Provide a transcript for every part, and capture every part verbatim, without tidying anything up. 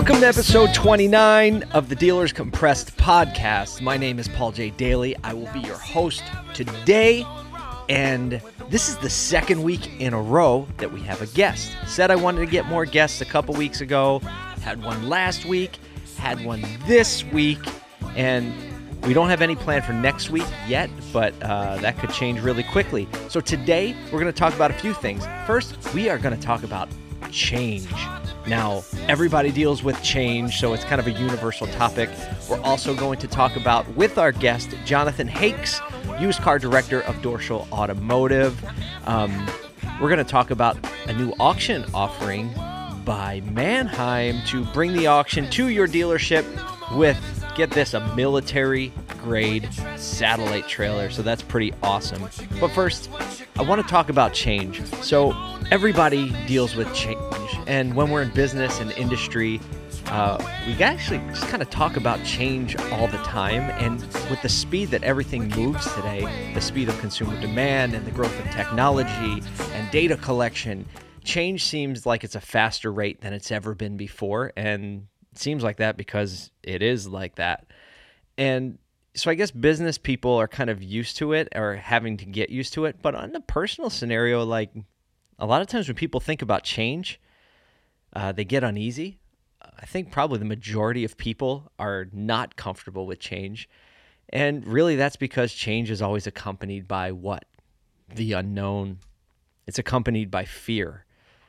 Welcome to episode twenty-nine of the Dealers Compressed podcast. My name is Paul J. Daly. I will be your host today, and this is the second week in a row that we have a guest. Said I wanted to get more guests a couple weeks ago, had one last week, had one this week, and we don't have any plan for next week yet, but uh, that could change really quickly. So today, we're going to talk about a few things. First, we are going to talk about change. Now, everybody deals with change, so it's kind of a universal topic. We're also going to talk about, with our guest, Jonathan Hakes, used car director of Dorschel Automotive. Um, we're going to talk about a new auction offering by Manheim to bring the auction to your dealership with, get this, a military-grade satellite trailer. So that's pretty awesome. But first, I want to talk about change. So everybody deals with change. And when we're in business and industry, uh, we actually just kind of talk about change all the time. And with the speed that everything moves today, the speed of consumer demand and the growth of technology and data collection, change seems like it's a faster rate than it's ever been before. And it seems like that because it is like that. And so I guess business people are kind of used to it or having to get used to it. But on the personal scenario, like a lot of times when people think about change, uh, they get uneasy. I think probably the majority of people are not comfortable with change. And really that's because change is always accompanied by what? The unknown. It's accompanied by fear.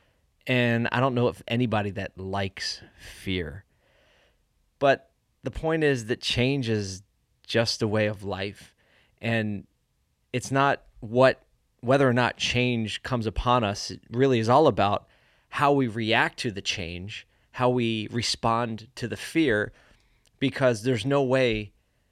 And I don't know if anybody that likes fear. But the point is that change is just a way of life. And it's not what, whether or not change comes upon us, it really is all about how we react to the change, how we respond to the fear, because there's no way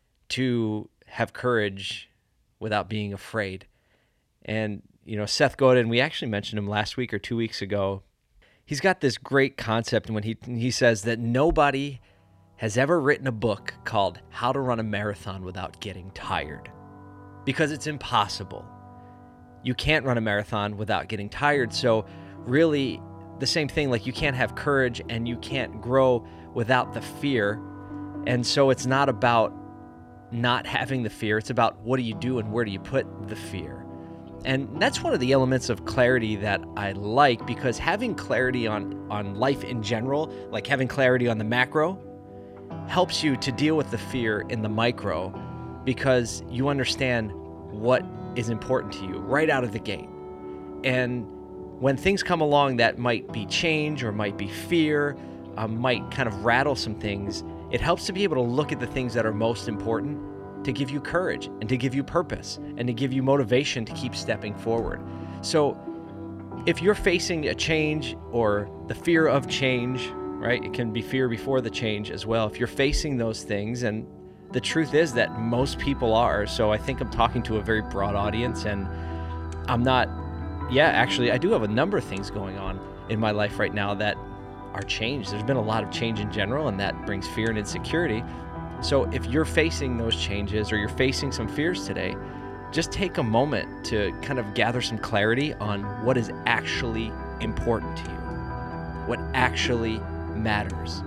to have courage without being afraid. And, you know, Seth Godin, we actually mentioned him last week or two weeks ago. He's got this great concept when he he says that nobody has ever written a book called How to Run a Marathon Without Getting Tired, because it's impossible. You can't run a marathon without getting tired. So really the same thing, like you can't have courage and you can't grow without the fear. And so it's not about not having the fear. It's about what do you do and where do you put the fear. And that's one of the elements of clarity that I like, because having clarity on, on life in general, like having clarity on the macro, helps you to deal with the fear in the micro, because you understand what is important to you right out of the gate. And when things come along that might be change or might be fear, um, might kind of rattle some things, it helps to be able to look at the things that are most important to give you courage and to give you purpose and to give you motivation to keep stepping forward. So if you're facing a change or the fear of change, right? It can be fear before the change as well. If you're facing those things, and the truth is that most people are, so I think I'm talking to a very broad audience, and I'm not, yeah, actually, I do have a number of things going on in my life right now that are changed. There's been a lot of change in general, and that brings fear and insecurity. So if you're facing those changes or you're facing some fears today, just take a moment to kind of gather some clarity on what is actually important to you, what actually matters.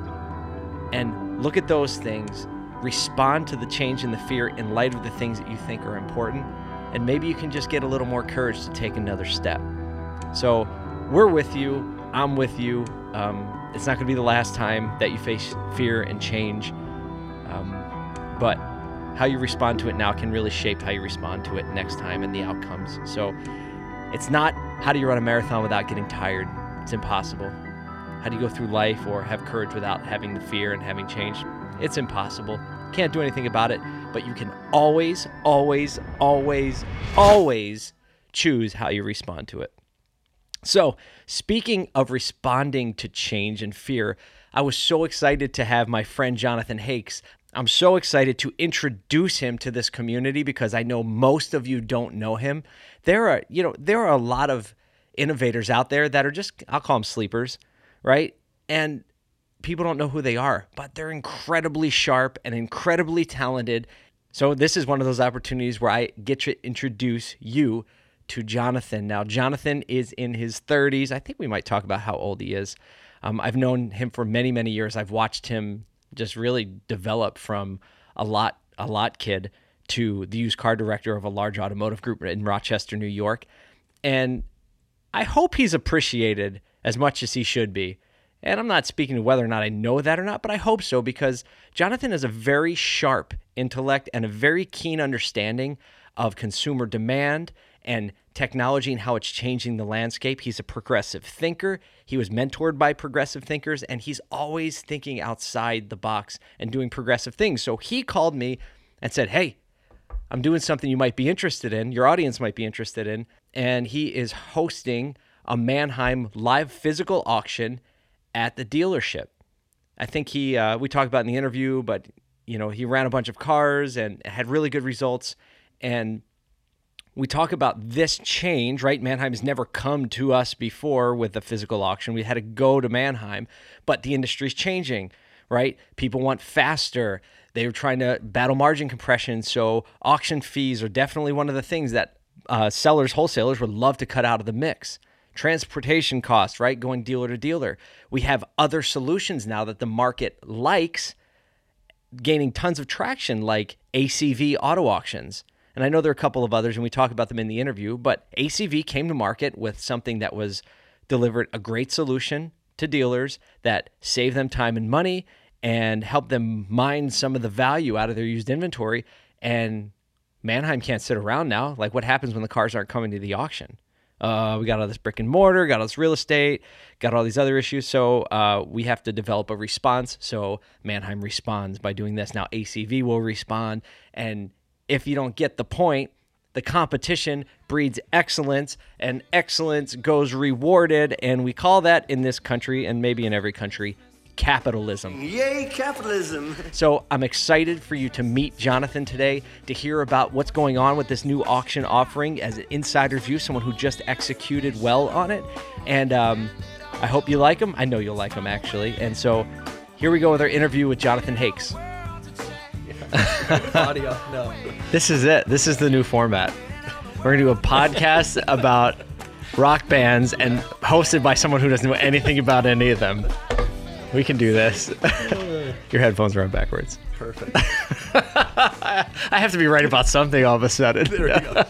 And look at those things, respond to the change and the fear in light of the things that you think are important, and maybe you can just get a little more courage to take another step. So we're with you, I'm with you. Um, it's not going to be the last time that you face fear and change, um, but how you respond to it now can really shape how you respond to it next time and the outcomes. So it's not how do you run a marathon without getting tired. It's impossible. How do you go through life or have courage without having the fear and having change? It's impossible. Can't do anything about it, but you can always, always, always, always choose how you respond to it. So speaking of responding to change and fear, I was so excited to have my friend Jonathan Hakes. I'm so excited to introduce him to this community because I know most of you don't know him. There are, you know, there are a lot of innovators out there that are just, I'll call them sleepers, right? And people don't know who they are, but they're incredibly sharp and incredibly talented. So this is one of those opportunities where I get to introduce you to Jonathan. Now, Jonathan is in his thirties. I think we might talk about how old he is. Um, I've known him for many, many years. I've watched him just really develop from a lot, a lot kid to the used car director of a large automotive group in Rochester, New York. And I hope he's appreciated as much as he should be. And I'm not speaking to whether or not I know that or not, but I hope so, because Jonathan has a very sharp intellect and a very keen understanding of consumer demand and technology and how it's changing the landscape. He's a progressive thinker. He was mentored by progressive thinkers, and he's always thinking outside the box and doing progressive things. So he called me and said, hey, I'm doing something you might be interested in, your audience might be interested in, and he is hosting a Manheim live physical auction at the dealership. I think he, uh, we talked about in the interview, but you know, he ran a bunch of cars and had really good results. And we talk about this change, right? Manheim has never come to us before with a physical auction. We had to go to Manheim, but the industry's changing, right? People want faster. They were trying to battle margin compression. So auction fees are definitely one of the things that uh, sellers, wholesalers would love to cut out of the mix. Transportation costs, right? Going dealer to dealer. We have other solutions now that the market likes, gaining tons of traction, like A C V auto auctions. And I know there are a couple of others, and we talk about them in the interview, but A C V came to market with something that was delivered a great solution to dealers that saved them time and money and helped them mine some of the value out of their used inventory. And Manheim can't sit around now. Like, what happens when the cars aren't coming to the auction? Uh, we got all this brick and mortar, got all this real estate, got all these other issues. So uh, we have to develop a response. So Manheim responds by doing this. Now A C V will respond. And if you don't get the point, the competition breeds excellence, and excellence goes rewarded. And we call that in this country, and maybe in every country, capitalism. Yay, capitalism. So I'm excited for you to meet Jonathan today, to hear about what's going on with this new auction offering as an insider's view, someone who just executed well on it. And um, I hope you like him. I know you'll like him, actually. And so here we go with our interview with Jonathan Hakes. Audio, no. This is it. This is the new format. We're going to do a podcast about rock bands and hosted by someone who doesn't know anything about any of them. We can do this. Your headphones are on backwards. Perfect. I have to be right about something all of a sudden. There we go.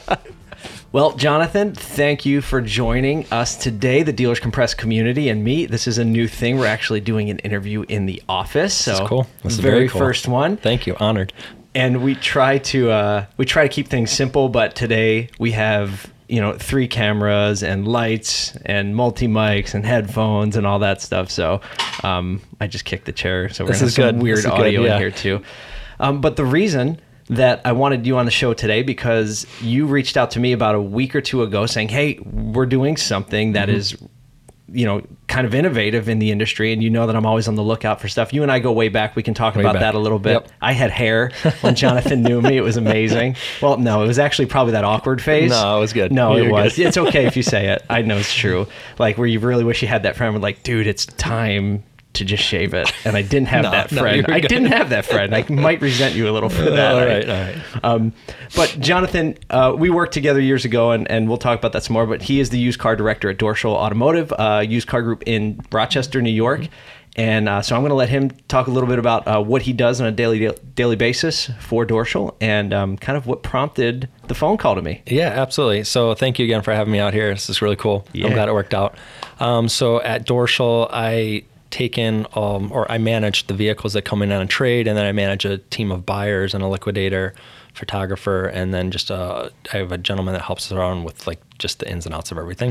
Well, Jonathan, thank you for joining us today, the Dealers Compressed community and me. This is a new thing. We're actually doing an interview in the office. So That's cool. That's the very very cool. first one. Thank you. Honored. And we try to uh, we try to keep things simple, but today we have, you know, three cameras and lights and multi mics and headphones and all that stuff. So um, I just kicked the chair, so we're This gonna have is some good. weird This is audio good, yeah. in here too. Um, but the reason that I wanted you on the show today, because you reached out to me about a week or two ago saying, hey, we're doing something that mm-hmm. is, you know, kind of innovative in the industry, and you know that I'm always on the lookout for stuff. You and I go way back. We can talk Way about back. that a little bit. Yep. I had hair when Jonathan knew me. It was amazing. Well, no, it was actually probably that awkward phase. No, it was good. No, You're it was. good. It's okay if you say it. I know it's true. Like, where you really wish you had that friend with, like, dude, it's time to just shave it. And I didn't have No, that no, friend. you're I good. didn't have that friend. I might resent you a little for that. all right, all right. Um, but Jonathan, uh, we worked together years ago, and, and we'll talk about that some more, but he is the used car director at Dorschel Automotive, uh, used car group in Rochester, New York. And uh, so I'm going to let him talk a little bit about uh, what he does on a daily daily basis for Dorschel, and um, kind of what prompted the phone call to me. Yeah, absolutely. So thank you again for having me out here. This is really cool. Yeah. I'm glad it worked out. Um, so at Dorschel, I take in um, or I manage the vehicles that come in on a trade, and then I manage a team of buyers and a liquidator, photographer, and then just uh, I have a gentleman that helps us around with like just the ins and outs of everything.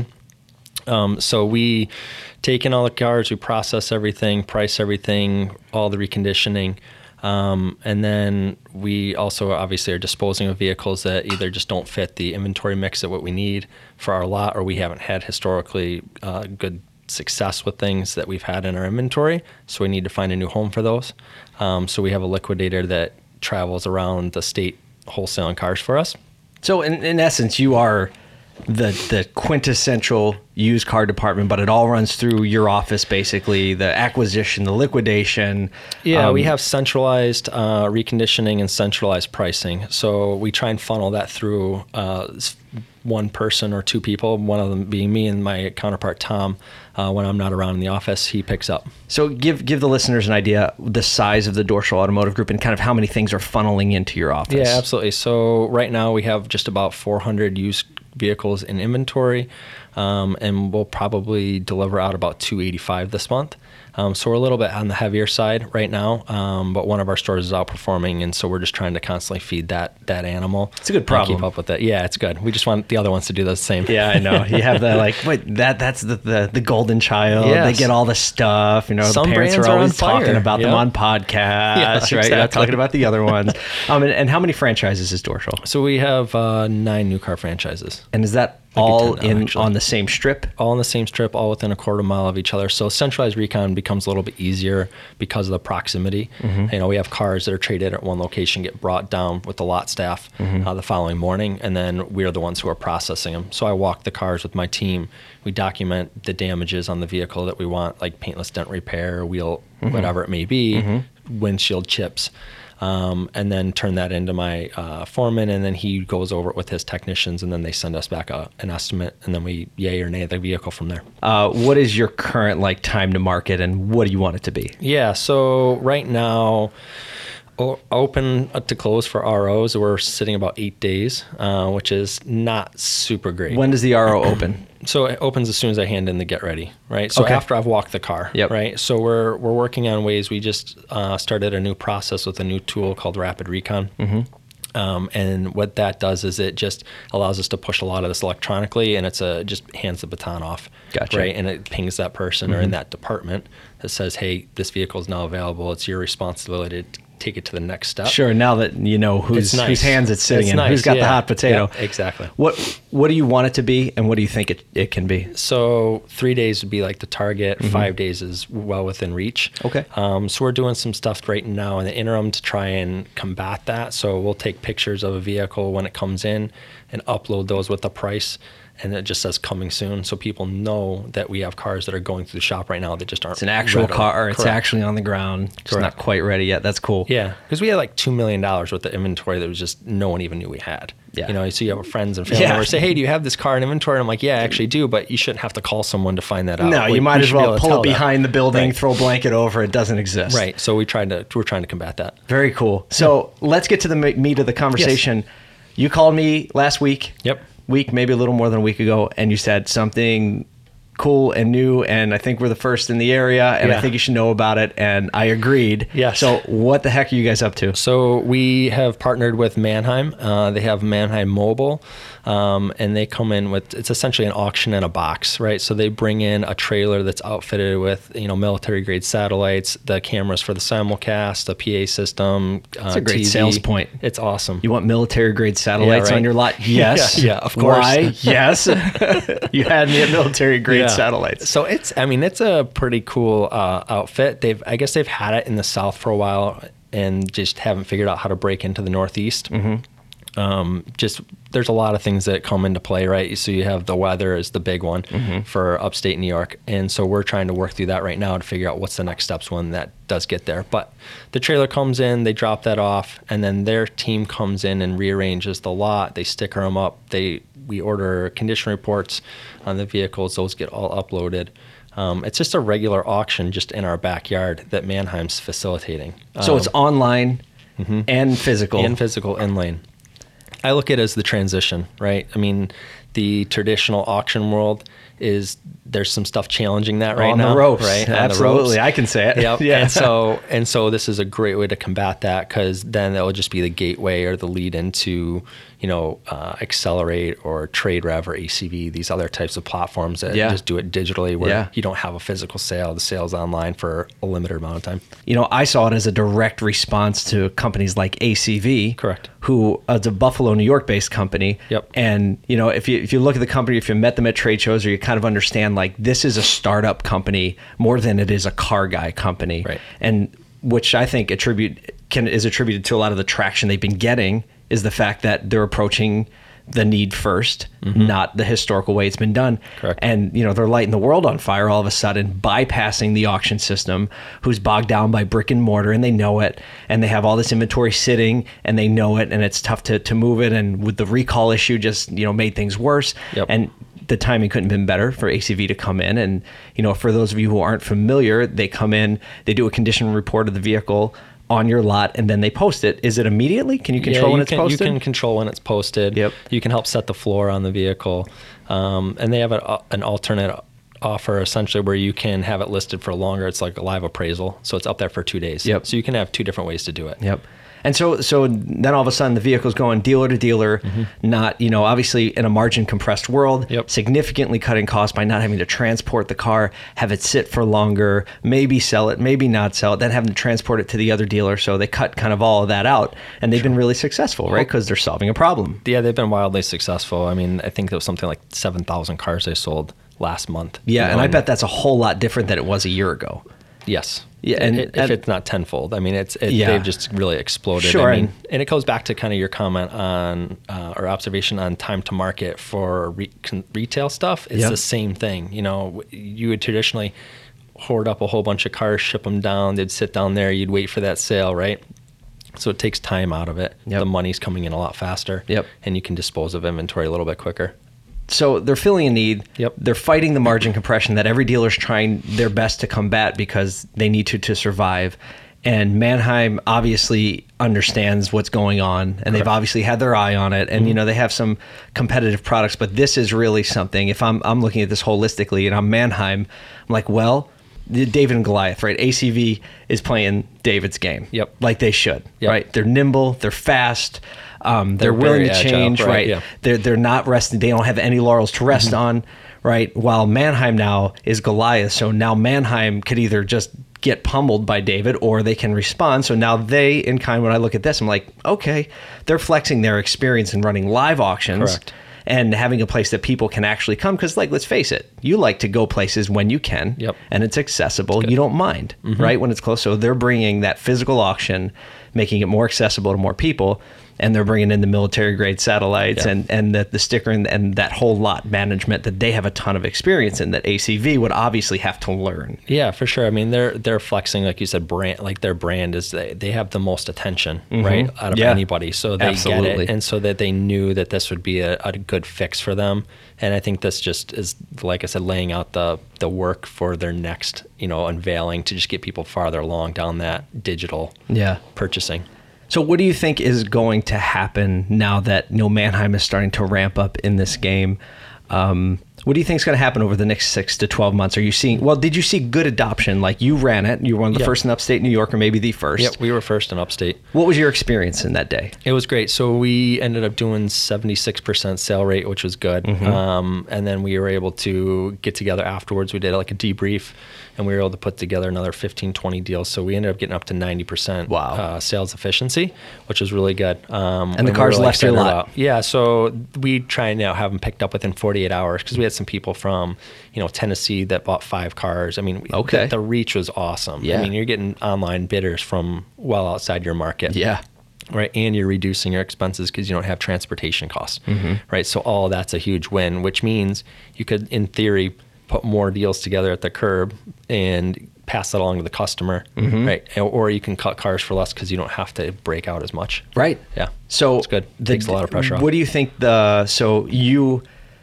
Um, so we take in all the cars, we process everything, price everything, all the reconditioning. Um, and then we also obviously are disposing of vehicles that either just don't fit the inventory mix of what we need for our lot, or we haven't had historically uh, good success with things that we've had in our inventory. So we need to find a new home for those. Um, so we have a liquidator that travels around the state wholesaling cars for us. So in, in essence, you are the the quintessential used car department, but it all runs through your office, basically, the acquisition, the liquidation. Yeah, um, we have centralized uh, reconditioning and centralized pricing. So we try and funnel that through uh, one person or two people, one of them being me and my counterpart, Tom. Uh, when I'm not around in the office, he picks up. So give give the listeners an idea the size of the Dorsal Automotive Group and kind of how many things are funneling into your office. Yeah, absolutely. So right now we have just about four hundred used vehicles in inventory, um, and we'll probably deliver out about two eighty-five this month. Um, so we're a little bit on the heavier side right now, um, but one of our stores is outperforming, and so we're just trying to constantly feed that that animal. It's a good problem. Keep up with it. Yeah, it's good. We just want the other ones to do the same. Yeah, I know. You have the like, wait, that that's the the, the golden child. Yes. They get all the stuff. You know, Some the parents brands are are always on fire. talking about them Yep. on podcasts, Yeah, right? You're not exactly. talking about the other ones. um, and, and how many franchises is Dorsal? So we have uh, nine new car franchises. And is that Might be all ten now, in actually. on the same strip? All in the same strip, all within a quarter mile of each other. So centralized recon becomes a little bit easier because of the proximity. Mm-hmm. You know, we have cars that are traded at one location, get brought down with the lot staff Mm-hmm. uh, the following morning, and then we're the ones who are processing them. So I walk the cars with my team. We document the damages on the vehicle that we want, like paintless dent repair, wheel, Mm-hmm. whatever it may be, windshield chips. Um, and then turn that into my uh, foreman, and then he goes over it with his technicians, and then they send us back a, an estimate, and then we yay or nay the vehicle from there. Uh, what is your current like time to market, and what do you want it to be? Yeah, so right now, o- open to close for R Os, we're sitting about eight days, uh, which is not super great. When does the R O open? So it opens as soon as I hand in the get ready, right? So Okay. after I've walked the car, Yep. right? So we're we're working on ways. We just uh, started a new process with a new tool called Rapid Recon. Mm-hmm. Um, and what that does is it just allows us to push a lot of this electronically, and it's a just hands the baton off, Gotcha. right? And it pings that person or in that department that says, "Hey, this vehicle is now available. It's your responsibility to take it to the next step." Sure. Now that you know who's It's nice. whose hands it's sitting It's in, nice, who's got the yeah. hot potato. Yeah, exactly. What What do you want it to be, and what do you think it, it can be? So three days would be like the target. Five days is well within reach. Okay. Um, so we're doing some stuff right now in the interim to try and combat that. So we'll take pictures of a vehicle when it comes in and upload those with the price. And it just says coming soon, so people know that we have cars that are going through the shop right now that just aren't. It's an actual ready. car. It's Correct. actually on the ground. It's not Correct. quite ready yet. That's cool. Yeah, because we had like two million dollars worth of inventory that was just no one even knew we had. Yeah. You know, so you have friends and family Yeah. members say, "Hey, do you have this car in inventory?" And I'm like, "Yeah, I actually do," but you shouldn't have to call someone to find that out. No, Like, you might we as should be able well to pull tell it that. behind the building, Right. throw a blanket over. It doesn't exist. Right. So we tried to we're trying to combat that. Very cool. So let's get to the me- meat of the conversation. You called me last week. Yep. Week, maybe a little more than a week ago, and you said something cool and new, and I think we're the first in the area, and I Yeah. think you should know about it, and I agreed. Yes. So what the heck are you guys up to? So we have partnered with Mannheim. Uh, they have Mannheim Mobile, um, and they come in with, it's essentially an auction in a box, right? So they bring in a trailer that's outfitted with, you know, military grade satellites, the cameras for the simulcast, the P A system. That's uh, a great T V. sales point. It's awesome. You want military grade satellites Yeah, right. on your lot? Yes. Yeah, yeah, of course. Why? Yes. You had me at military grade Yeah. satellites. So it's, I mean, it's a pretty cool uh, outfit. They've, I guess they've had it in the South for a while and just haven't figured out how to break into the Northeast. Mm-hmm. Um, just there's a lot of things that come into play, right? So you have the weather is the big one Mm-hmm. for upstate New York, and so we're trying to work through that right now to figure out what's the next steps when that does get there. But the trailer comes in, they drop that off, and then their team comes in and rearranges the lot. They sticker them up. They we order condition reports on the vehicles; those get all uploaded. Um, it's just a regular auction just in our backyard that Mannheim's facilitating. So Um, it's online and physical. and physical in lane. I look at it as the transition, right? I mean, the traditional auction world is there's some stuff challenging that right on now, the ropes. right? On the Absolutely, ropes. I can say it. Yep. Yeah. And so and so this is a great way to combat that, because then that will just be the gateway or the lead into, you know, uh, Accelerate or TradeRev or A C V, these other types of platforms that Yeah. just do it digitally, where Yeah. you don't have a physical sale. The sale's online for a limited amount of time. You know, I saw it as a direct response to companies like A C V, Correct. who is a Buffalo, New York-based company. Yep. And you know, if you if you look at the company, if you met them at trade shows, or you kind of understand, like, this is a startup company more than it is a car guy company, Right. and which I think attribute can is attributed to a lot of the traction they've been getting is the fact that they're approaching the need first, mm-hmm. not the historical way it's been done. Correct. And, you know, they're lighting the world on fire all of a sudden, bypassing the auction system, who's bogged down by brick and mortar, and they know it, and they have all this inventory sitting, and they know it, and it's tough to, to move it. And with the recall issue just, you know, made things worse. Yep. And the timing couldn't have been better for A C V to come in. And, you know, for those of you who aren't familiar, they come in, they do a condition report of the vehicle on your lot, and then they post it. Is it immediately? Can you control yeah, you when it's can, posted? You can control when it's posted. Yep. You can help set the floor on the vehicle. Um, and they have a, an alternate offer essentially where you can have it listed for longer. It's like a live appraisal. So it's up there for two days. Yep. So you can have two different ways to do it. Yep. And so, so then all of a sudden the vehicle's going dealer to dealer, mm-hmm. not, you know, obviously in a margin compressed world, yep. significantly cutting costs by not having to transport the car, have it sit for longer, maybe sell it, maybe not sell it, then having to transport it to the other dealer. So they cut kind of all of that out, and they've sure. been really successful, right? Because they're solving a problem. Yeah, they've been wildly successful. I mean, I think there was something like seven thousand cars they sold last month. Yeah, you know, and I bet that's a whole lot different than it was a year ago. Yes. Yeah, and, it, if and, it's not tenfold, I mean, it's it, yeah. they've just really exploded. Sure, I mean, and, and it goes back to kind of your comment on uh, or observation on time to market for re- con- retail stuff. It's yeah. the same thing. You know, you would traditionally hoard up a whole bunch of cars, ship them down. They'd sit down there. You'd wait for that sale, right? So it takes time out of it. Yep. The money's coming in a lot faster. Yep. And you can dispose of inventory a little bit quicker. So they're filling a need. Yep. They're fighting the margin compression that every dealer's trying their best to combat because they need to to survive. And Manheim obviously understands what's going on, and Correct. They've obviously had their eye on it. And mm-hmm. you know, they have some competitive products, but this is really something. If I'm I'm looking at this holistically, and I'm Manheim, I'm like, well, David and Goliath, right? A C V is playing David's game, yep, like they should, yep. right? They're nimble, they're fast. Um, they're, they're willing to agile, change, right? right? Yeah. They're they're not resting. They don't have any laurels to rest mm-hmm. on, right? While Manheim now is Goliath, so now Manheim could either just get pummeled by David or they can respond. So now they, in kind, when I look at this, I'm like, okay, they're flexing their experience in running live auctions. Correct. And having a place that people can actually come. Because, like, let's face it, you like to go places when you can, yep. and it's accessible. You don't mind, mm-hmm. right, when it's close. So they're bringing that physical auction, making it more accessible to more people. And they're bringing in the military-grade satellites yeah. and, and the, the sticker and, and that whole lot management that they have a ton of experience in that A C V would obviously have to learn. Yeah, for sure. I mean, they're they're flexing, like you said, brand. Like their brand is they, they have the most attention, mm-hmm. right, out of yeah. anybody. So they Absolutely. get it, and so that they knew that this would be a, a good fix for them. And I think this just is, like I said, laying out the the work for their next, you know, unveiling to just get people farther along down that digital yeah. purchasing. So what do you think is going to happen now that, you know, Manheim is starting to ramp up in this game? Um, what do you think is going to happen over the next six to twelve months? Are you seeing, well, did you see good adoption? Like you ran it, you were one of the yep. first in upstate New York, or maybe the first. Yep, we were first in upstate. What was your experience in that day? It was great. So we ended up doing seventy-six percent sale rate, which was good. Mm-hmm. Um, and then we were able to get together afterwards. We did like a debrief, and we were able to put together another fifteen, twenty deals. So we ended up getting up to ninety percent wow. uh, sales efficiency, which was really good. Um, and the cars left your lot. About. Yeah, so we try and now have them picked up within forty-eight hours because we had some people from, you know, Tennessee that bought five cars. I mean, okay. the, the reach was awesome. Yeah. I mean, you're getting online bidders from well outside your market. Yeah. Right. And you're reducing your expenses because you don't have transportation costs. Mm-hmm. Right. So all that's a huge win, which means you could, in theory, put more deals together at the curb and pass that along to the customer. Mm-hmm. Right. Or you can cut cars for less because you don't have to break out as much. Right. Yeah. So it's good. It the, takes a lot of pressure off. What do you think the, so you,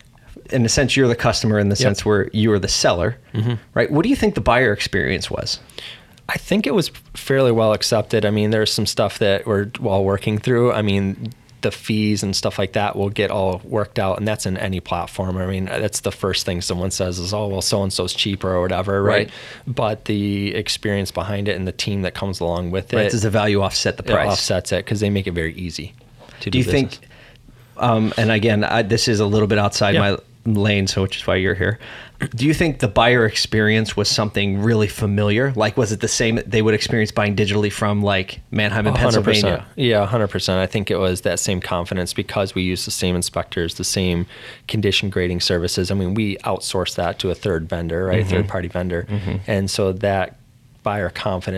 in a sense, you're the customer in the yep. sense where you are the seller, mm-hmm. right? What do you think the buyer experience was? I think it was fairly well accepted. I mean, there's some stuff that we're while working through. I mean, the fees and stuff like that will get all worked out, and that's in any platform. I mean, that's the first thing someone says is, oh, well, so-and-so's cheaper or whatever, right? right? But the experience behind it and the team that comes along with it. Right, does the value offset the price? It offsets it because they make it very easy to do Do you business. think, um, and again, I, this is a little bit outside yeah. my lane, so which is why you're here. Do you think the buyer experience was something really familiar? Like, was it the same that they would experience buying digitally from like Manheim and Pennsylvania? Yeah, one hundred percent. I think it was that same confidence because we use the same inspectors, the same condition grading services. I mean, we outsource that to a third vendor, right? Mm-hmm. Third party vendor. Mm-hmm. And so that buyer confidence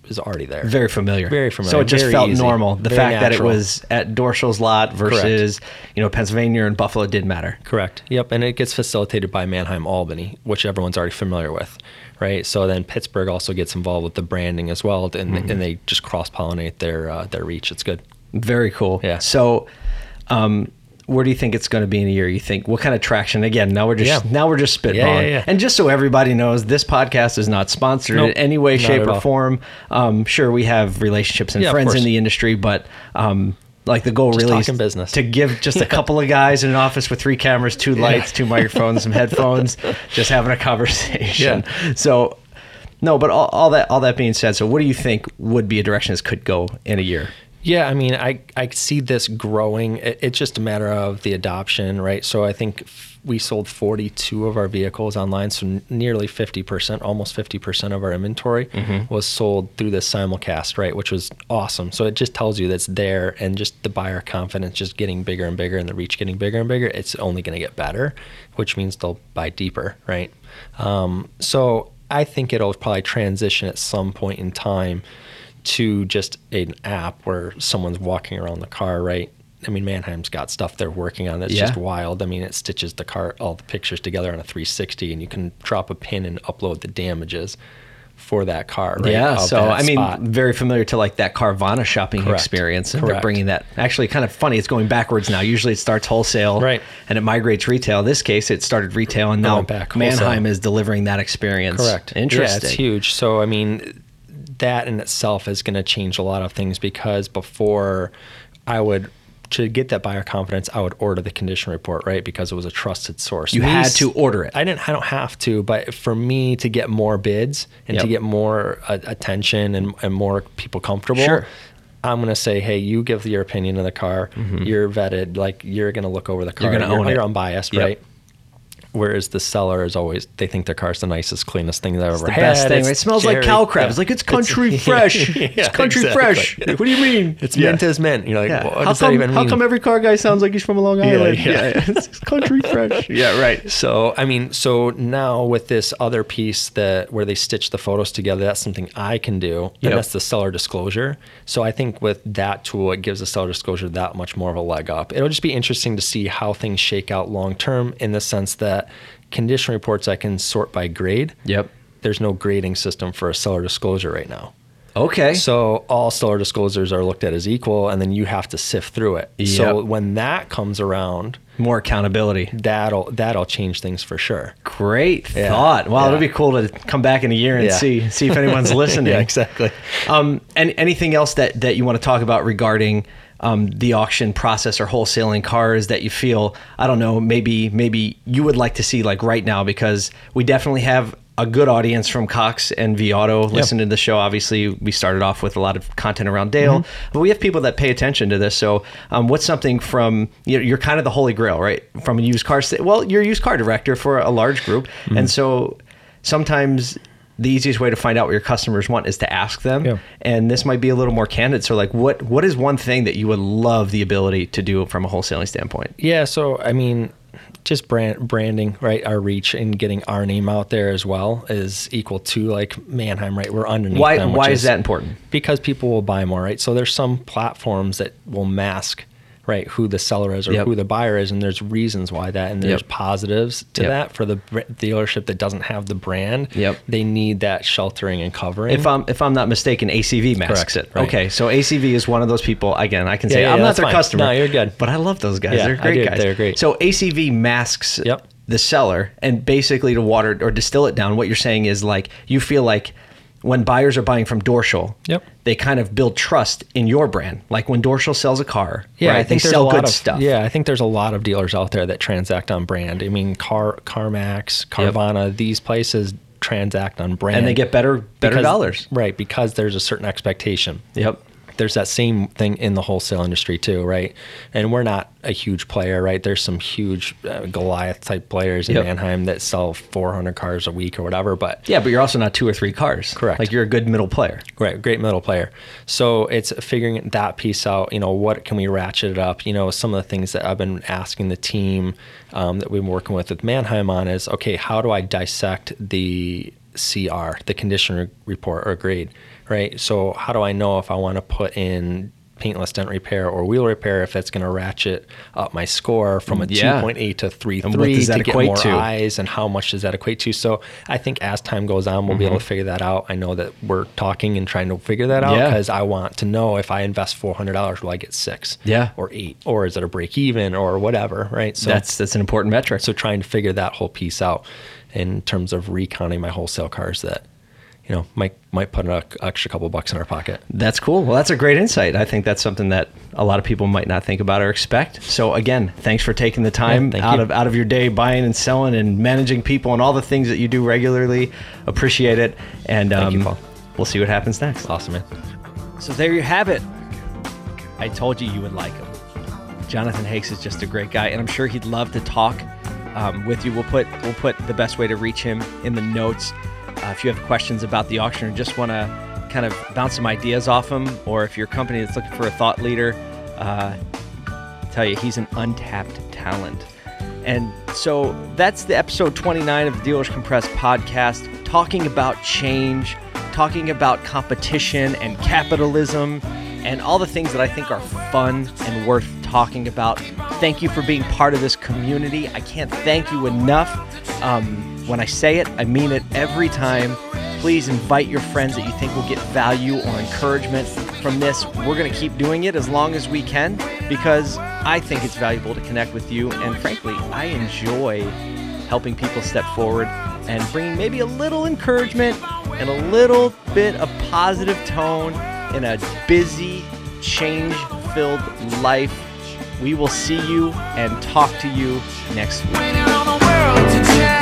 is already there. Very familiar. Very familiar. So it just Very felt easy. normal. The Very fact that it natural. was at Dorschel's lot versus, you know, Pennsylvania and Buffalo didn't matter. Correct. Yep. And it gets facilitated by Mannheim Albany, which everyone's already familiar with, right? So then Pittsburgh also gets involved with the branding as well, and, mm-hmm. and they just cross-pollinate their uh, their reach. It's good. Very cool. Yeah. So, um, where do you think it's going to be in a year? You think what kind of traction? Again, now we're just Yeah. now we're just spitballing. Yeah, yeah, yeah. And just so everybody knows, this podcast is not sponsored Nope, in any way, not shape, at or all. form. Um, sure, we have relationships and Yeah, of friends in course. the industry, but um, like the goal Just really is talking business. to give just a couple of guys in an office with three cameras, two lights, two microphones, some headphones, just having a conversation. So, no, but all, all that all that being said, so what do you think would be a direction this could go in a year? Yeah, I mean, I, I see this growing. It, it's just a matter of the adoption, right? So I think f- we sold forty-two of our vehicles online, so n- nearly fifty percent, almost fifty percent of our inventory Mm-hmm. was sold through this simulcast, right? Which was awesome. So it just tells you that's there, and just the buyer confidence just getting bigger and bigger and the reach getting bigger and bigger. It's only going to get better, which means they'll buy deeper, right? Um, so I think it'll probably transition at some point in time to just an app where someone's walking around the car, right? I mean, Mannheim's got stuff they're working on that's Yeah. just wild. I mean, it stitches the car, all the pictures together on a three sixty, and you can drop a pin and upload the damages for that car, right? Yeah, of so that I mean, spot. very familiar to like that Carvana shopping Correct. experience, and they're Correct. bringing that. Actually, kind of funny. It's going backwards now. Usually, it starts wholesale, Right. and it migrates retail. In this case, it started retail, and now went back wholesale. Mannheim is delivering that experience. Correct. Interesting. Yeah, it's huge. So, I mean, that in itself is going to change a lot of things, because before I would, to get that buyer confidence, I would order the condition report, right? Because it was a trusted source. You Me had s- to order it. I didn't, I don't have to, but for me to get more bids and Yep. to get more uh, attention and, and more people comfortable, Sure. I'm going to say, hey, you give your opinion of the car. You're vetted. Like, you're going to look over the car. You're gonna own You're it. unbiased, Yep. right? Whereas the seller is always, they think their car's the nicest, cleanest thing they've ever the had. best thing. It's It smells like cherry. cow crab. Yeah. It's like it's country fresh. Yeah, it's country exactly. fresh. Like, what do you mean? It's Yeah. mint as mint. You're like, Yeah. what how does come, that even mean? How come every car guy sounds like he's from Long Island? yeah. it's country fresh. Yeah, right. So, I mean, so now with this other piece that where they stitch the photos together, that's something I can do, and Yep. that's the seller disclosure. So I think with that tool, it gives the seller disclosure that much more of a leg up. It'll just be interesting to see how things shake out long term, in the sense that condition reports I can sort by grade. Yep. There's no grading system for a seller disclosure right now. Okay. So all seller disclosures are looked at as equal, and then you have to sift through it. So Yep. when that comes around, More accountability. that'll that'll change things for sure. Great Yeah. thought. Wow, Yeah. it'll be cool to come back in a year and Yeah. see see if anyone's listening. Yeah, exactly. Um, and anything else that, that you want to talk about regarding um, the auction process or wholesaling cars that you feel, I don't know, maybe maybe you would like to see like right now, because we definitely have a good audience from Cox and V Auto listening to the show. Obviously, we started off with a lot of content around Dale, Mm-hmm. but we have people that pay attention to this. So um, what's something from, you know, you're kind of the holy grail, right? From a used car, st- well, you're a used car director for a large group. Mm-hmm. And so sometimes the easiest way to find out what your customers want is to ask them. Yeah. And this might be a little more candid. So like, what what is one thing that you would love the ability to do from a wholesaling standpoint? Yeah, so I mean, just brand branding, right? Our reach and getting our name out there as well is equal to like Mannheim, right? We're underneath Why them. which why is that important? Because people will buy more, right? So there's some platforms that will mask, right, who the seller is or Yep. who the buyer is, and there's reasons why that, and there's Yep. positives to Yep. that. For the br- dealership that doesn't have the brand, Yep. they need that sheltering and covering. If I'm if I'm not mistaken, A C V masks Correct, it. right. Okay, so A C V is one of those people. Again, I can say Yeah, yeah, I'm not that's their fine. customer. No, you're good. But I love those guys. Yeah, They're I great do. guys. They're great. So A C V masks Yep. the seller, and basically to water or distill it down, what you're saying is like you feel like when buyers are buying from Dorschel, Yep. they kind of build trust in your brand. Like when Dorschel sells a car, Yeah, right, I think they there's sell a lot good of stuff. Yeah, I think there's a lot of dealers out there that transact on brand. I mean, Car CarMax, Carvana, these places transact on brand, And they get better better because- dollars. right? Because there's a certain expectation. Yep. There's that same thing in the wholesale industry too, right? And we're not a huge player, right? There's some huge uh, Goliath type players in Yep. Mannheim that sell four hundred cars a week or whatever, but Yeah, but you're also not two or three cars. Correct. Like you're a good middle player. Right, great middle player. So it's figuring that piece out. You know, what can we ratchet it up? You know, some of the things that I've been asking the team um, that we've been working with with Mannheim on is, okay, how do I dissect the C R, the condition re- report or grade, right? So how do I know if I want to put in paintless dent repair or wheel repair, if that's going to ratchet up my score from a Yeah. two point eight to three And point what three does that to get equate more to? eyes, and how much does that equate to? So I think as time goes on, we'll be able to figure that out. I know that we're talking and trying to figure that out Yeah. because I want to know if I invest four hundred dollars, will I get six Yeah. or eight, or is it a break even or whatever, right? So That's that's an important metric. so trying to figure that whole piece out in terms of recounting my wholesale cars that, you know, might might put an extra couple bucks in our pocket. That's cool. Well, that's a great insight. I think that's something that a lot of people might not think about or expect. So again, thanks for taking the time Yeah, thank out you. of out of your day buying and selling and managing people and all the things that you do regularly. Appreciate it. And Thank um, you, Paul. we'll see what happens next. Awesome, man. So there you have it. I told you you would like him. Jonathan Hakes is just a great guy, and I'm sure he'd love to talk um, with you. We'll put we'll put the best way to reach him in the notes. Uh, if you have questions about the auction or just want to kind of bounce some ideas off him, or if you're a company that's looking for a thought leader, uh, I'll tell you, he's an untapped talent. And so that's the episode twenty-nine of the Dealers Compressed podcast, talking about change, talking about competition and capitalism, and all the things that I think are fun and worth talking about. Thank you for being part of this community. I can't thank you enough. Um, when I say it, I mean it every time. Please invite your friends that you think will get value or encouragement from this. We're going to keep doing it as long as we can because I think it's valuable to connect with you. And frankly, I enjoy helping people step forward and bringing maybe a little encouragement and a little bit of positive tone in a busy, change-filled life. We will see you and talk to you next week. Waiting on the world to change.